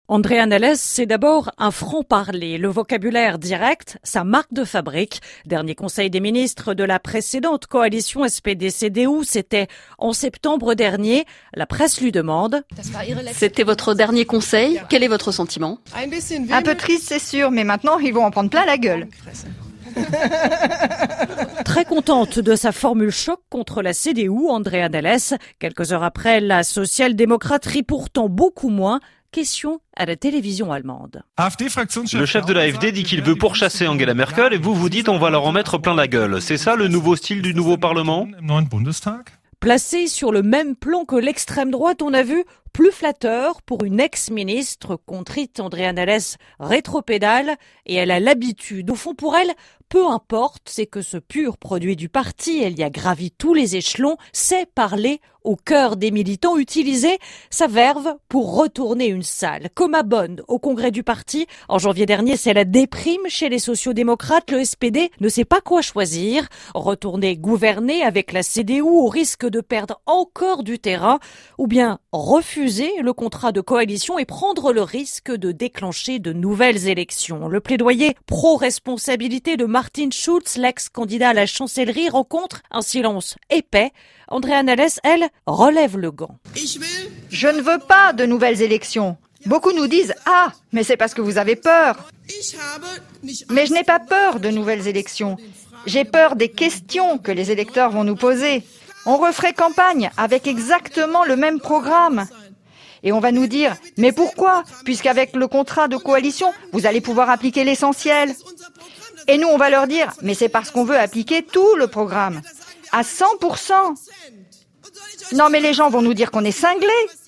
Andrea Nahles, c'est d'abord un franc-parler. Le vocabulaire direct, sa marque de fabrique. Dernier conseil des ministres de la précédente coalition SPD-CDU, c'était en septembre dernier. La presse lui demande. C'était votre dernier conseil. Quel est votre sentiment? Un peu triste, c'est sûr, mais maintenant, ils vont en prendre plein la gueule. Très contente de sa formule choc contre la CDU, Andrea Nahles. Quelques heures après, la social-démocrate rit pourtant beaucoup moins. Question à la télévision allemande. Le chef de l'AfD dit qu'il veut pourchasser Angela Merkel et vous dites on va leur en mettre plein la gueule. C'est ça le nouveau style du nouveau Parlement? Placé sur le même plan que l'extrême droite, on a vu plus flatteur pour une ex-ministre contrite. Andrea Nahles rétropédale et elle a l'habitude. Au fond, pour elle, peu importe, c'est que ce pur produit du parti, elle y a gravi tous les échelons, sait parler au cœur des militants, utiliser sa verve pour retourner une salle. Comme à Bonn, au congrès du parti, en janvier dernier, c'est la déprime chez les sociodémocrates. Le SPD ne sait pas quoi choisir. Retourner gouverner avec la CDU au risque de perdre encore du terrain ou bien refuser le contrat de coalition et prendre le risque de déclencher de nouvelles élections. Le plaidoyer pro-responsabilité de Martin Schulz, l'ex-candidat à la chancellerie, rencontre un silence épais. Andrea Nahles, elle, relève le gant. Je ne veux pas de nouvelles élections. Beaucoup nous disent « Ah, mais c'est parce que vous avez peur ». Mais je n'ai pas peur de nouvelles élections. J'ai peur des questions que les électeurs vont nous poser. On referait campagne avec exactement le même programme. Et on va nous dire « Mais pourquoi ? Puisqu'avec le contrat de coalition, vous allez pouvoir appliquer l'essentiel. » Et nous, on va leur dire « Mais c'est parce qu'on veut appliquer tout le programme. À 100%. » Non, mais les gens vont nous dire qu'on est cinglés.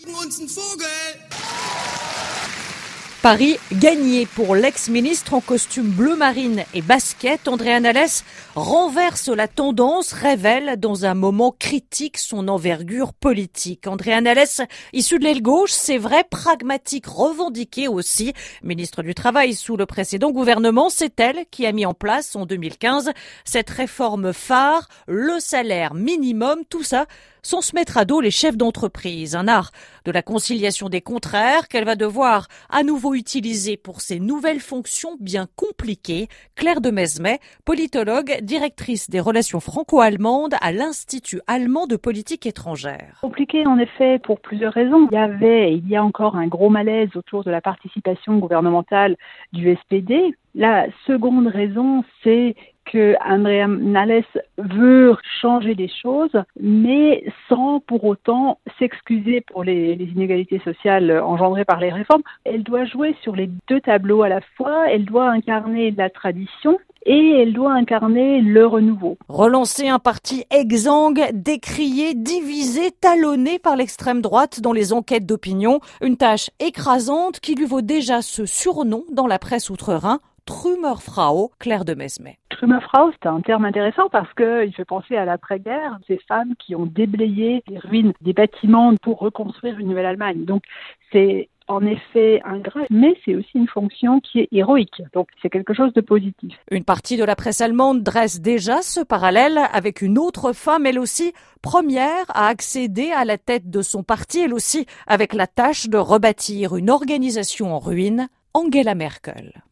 Paris gagné pour l'ex-ministre en costume bleu marine et basket. Andrea Nahles renverse la tendance, révèle dans un moment critique son envergure politique. Andrea Nahles, issue de l'aile gauche, c'est vrai, pragmatique, revendiquée aussi. Ministre du Travail sous le précédent gouvernement, c'est elle qui a mis en place en 2015 cette réforme phare, le salaire minimum, tout ça sans se mettre à dos les chefs d'entreprise. Un art de la conciliation des contraires qu'elle va devoir à nouveau utiliser pour ses nouvelles fonctions bien compliquées. Claire de Mesmet, politologue, directrice des relations franco-allemandes à l'Institut allemand de politique étrangère. Compliqué en effet pour plusieurs raisons. Il y a encore un gros malaise autour de la participation gouvernementale du SPD. La seconde raison, c'est que Andrea Nahles veut changer les choses, mais sans pour autant s'excuser pour les inégalités sociales engendrées par les réformes. Elle doit jouer sur les deux tableaux à la fois. Elle doit incarner la tradition et elle doit incarner le renouveau. Relancer un parti exsangue, décrié, divisé, talonné par l'extrême droite dans les enquêtes d'opinion. Une tâche écrasante qui lui vaut déjà ce surnom dans la presse outre-Rhin. Trümmerfrau, Claire de Mesmet. Trümmerfrau, c'est un terme intéressant parce qu'il fait penser à l'après-guerre, ces femmes qui ont déblayé les ruines des bâtiments pour reconstruire une nouvelle Allemagne. Donc c'est en effet ingrat, mais c'est aussi une fonction qui est héroïque. Donc c'est quelque chose de positif. Une partie de la presse allemande dresse déjà ce parallèle avec une autre femme, elle aussi première à accéder à la tête de son parti, elle aussi avec la tâche de rebâtir une organisation en ruine, Angela Merkel.